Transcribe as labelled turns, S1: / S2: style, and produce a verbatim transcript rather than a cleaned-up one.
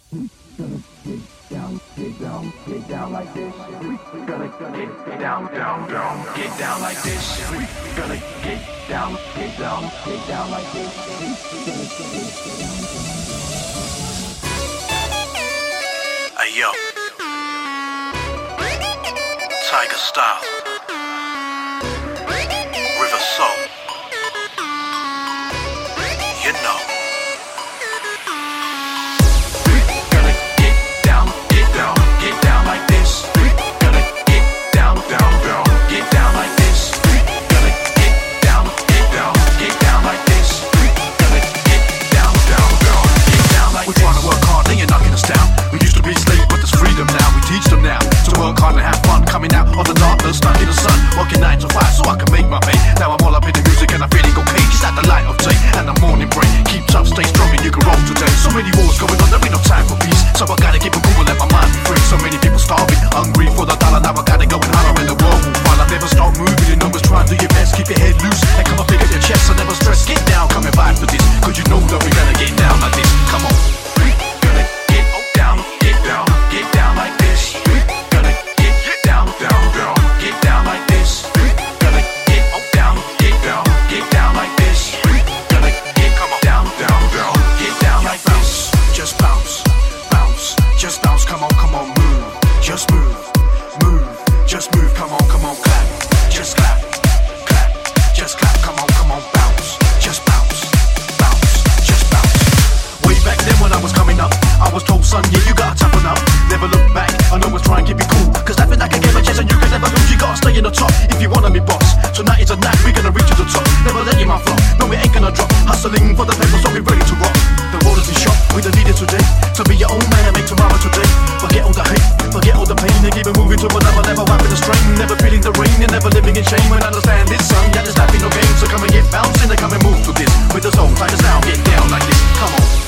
S1: down, get down, get down like this. We gonna get down, down, down, get down like this. We gonna get down, get down, get down like this. We gonna get down, down.
S2: Hey yo, Tiger Style, River Soul, you know. Stuck in the sun, working nine to five so I can make my pay. Now I'm all up in the music and I'm feeling okay. It's like the light of day and the morning break. Keep tough, stay strong and you can roll today. So many wars going on, there ain't no time for peace. So I gotta keep it cool and let my mind be free. So many people starving, hungry for the dollar. Now I gotta go and holler and the world will fall. I never stop moving, you know it's trying to do your best. Keep your head loose and come up big at your chest. So never stress, get down, come and vibe for this. Cause you know that we gotta get down like this. Come on. We gonna get down, get down, get down like this. We gonna get down, down, down. Get down like this. Gonna get down, get down, get down like this. Gonna get come on down, down, down, get down like this. Just bounce, bounce, just bounce. Come on, come on, move. Just move, move, just move. Come on, come on, clap, just clap, clap, just clap. Come on, come on, bounce, just bounce, bounce, just bounce. Way back then when I was coming up, I was told, son, yeah, you gotta toughen up. Never look back. I know it's trying to keep it cool. Cause I feel like I gave a chance and you can never lose. You gotta stay in the top if you wanna be boss. Tonight is a night, we gonna reach to the top. Never letting my flop, no we ain't gonna drop. Hustling for the paper so we ready to rock. The world is in shock, we don't need it today. So be your own man and make tomorrow today. Forget all the hate, forget all the pain. And keep it moving to another level, wiping the strain. Never feeling the rain and never living in shame. And understand this son, yeah there's life in no game. So come and get bouncing and come and move to this. With the soul, time is now, get down like this, come on.